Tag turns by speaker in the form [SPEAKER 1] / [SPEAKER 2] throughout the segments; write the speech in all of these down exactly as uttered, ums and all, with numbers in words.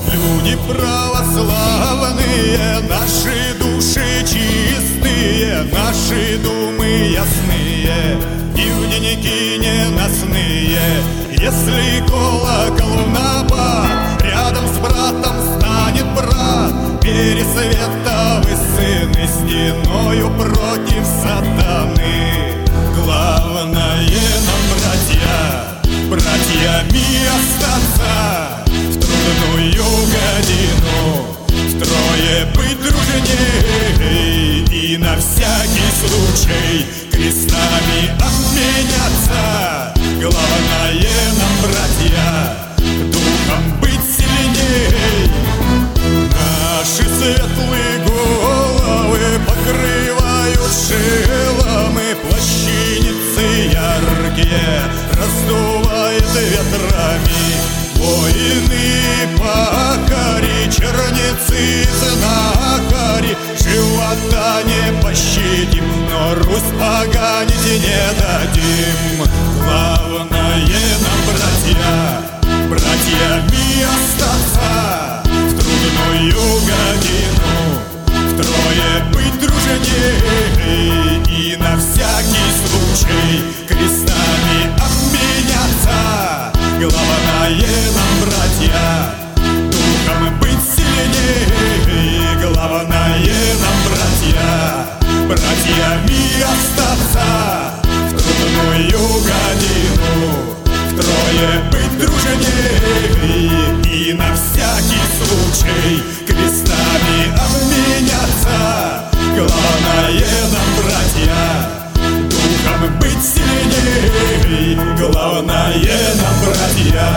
[SPEAKER 1] Люди православные, наши души чистые, наши думы ясные и в дневники ненастные. Если колокол набат, рядом с братом станет брат, пересветовый сын и стеною против сатаны. Главное нам, братья, братьями остаться в трудную годину, втрое быть дружней и на всякий случай крестами обменяться. Главное нам, братья, духом быть сильней. Наши светлые головы покрывают шеломы, плащаницы яркие раздувает ветрами. Воины пахари, черницы знахари, живота не пощадим, но Русь поганить не дадим. Главное нам, братья, братьями остаться в трудную годину, втрое быть дружней и на всякий случай крестами обменяться. Главное нам, братья, духом быть сильней. Главное нам, братья, братьями остаться в трудную годину, втрое быть дружней и на всякий случай крестами обменяться. Главное нам, братья, духом быть сильней. Главное нам, братья,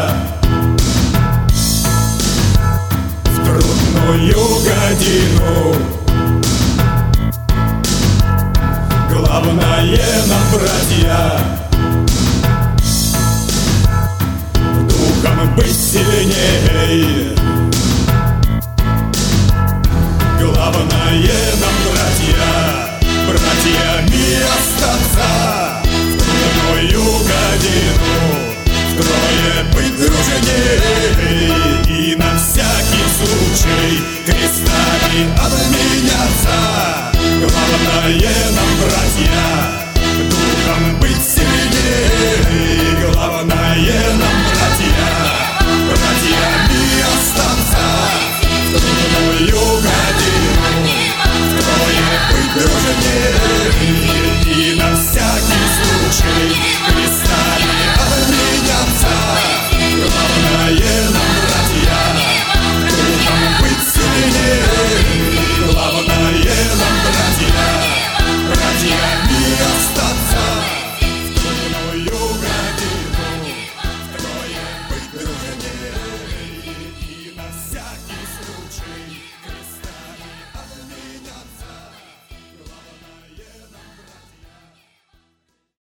[SPEAKER 1] в трудную годину. Главное нам, братья, духом быть сильней.